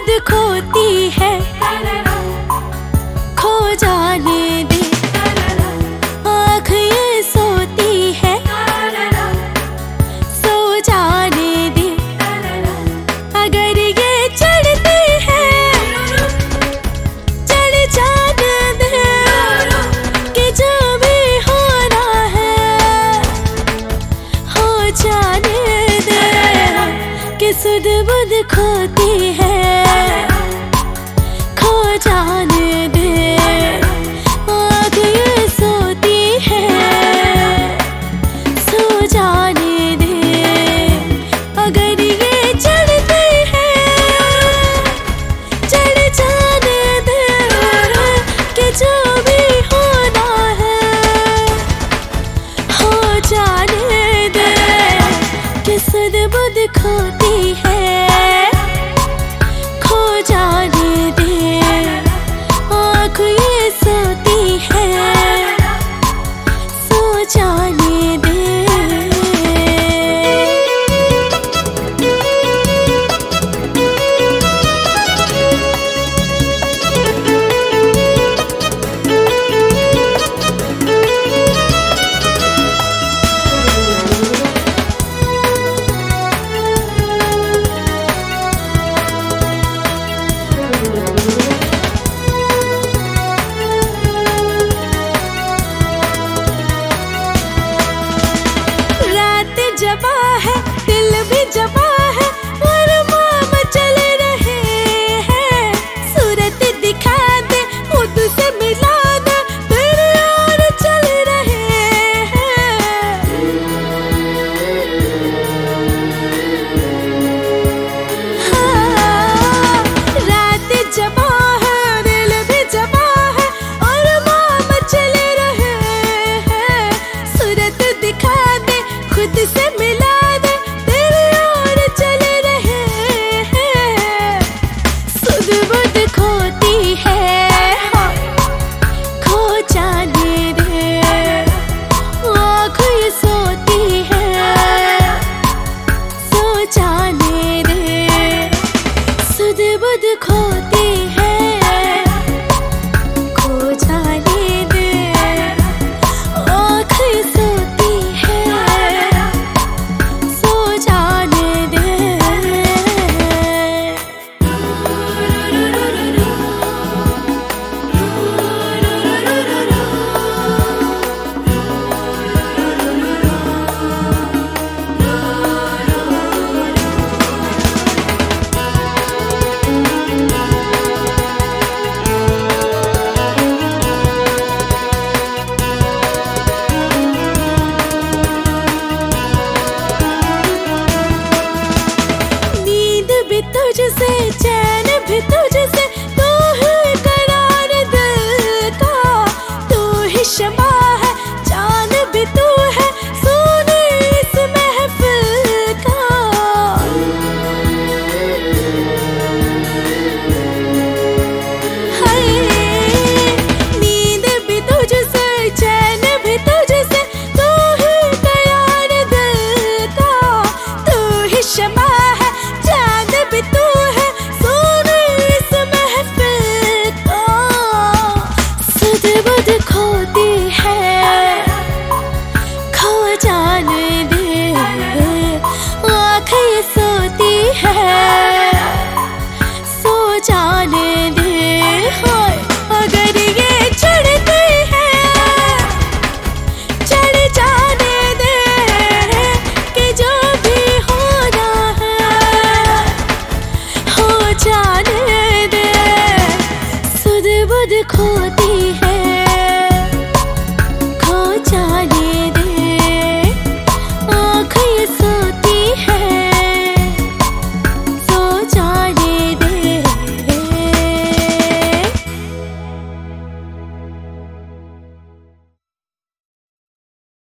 बुध खोती है, खो जाने दे। आँख ये सोती है, सो जाने दे। अगर ये चढ़ती है, चढ़ जाने दे। कि जो भी होना है, हो जाने दे। कि सुध बुध खोती है, खो जाने दे। आँख ये सोती है, सो जाने दे। अगर ये चढ़ती है, चढ़ जाने दे। कि जो भी होना है, हो जाने दे। कि सुध बुध खोती है, खो जाने दे। आँख ये सोती है, सो जाने दे। रात जबा है, दिल भी जबा है, और माम चले रहे हैं। सूरत दिखा दे, खुद से मिला दे, तेरे और चल रहे हैं। हाँ, रात जबा है, दिल भी जबा है, और माम चले रहे हैं। सूरत दिखा दे, खुद से मिला दे, तेरे और चले रहे हैं। सुध बुध खोती है, खो जाने दे। आँख ये सोती है, सो जाने दे। सुध बुध खोती है, खो जाने दे। आँख ये सोती है, सो जाने दे। नींद भी तुझसे, चैन भी तुझसे, तू ही करार दिल का। तू ही शमा है, चांद भी तू है, सोने इस महफिल का। हाय, नींद भी तुझसे, चैन भी तुझसे, तू ही करार दिल का। तू ही शमा है, चांद भी तू है, सोने इस महफिल का। सुध बुध खोती है, खो जाने दे। आँख ये सोती है, सो जाने दे। हाय, अगर ये चढ़ती है, चढ़ जाने दे। कि जो भी होना है, हो जा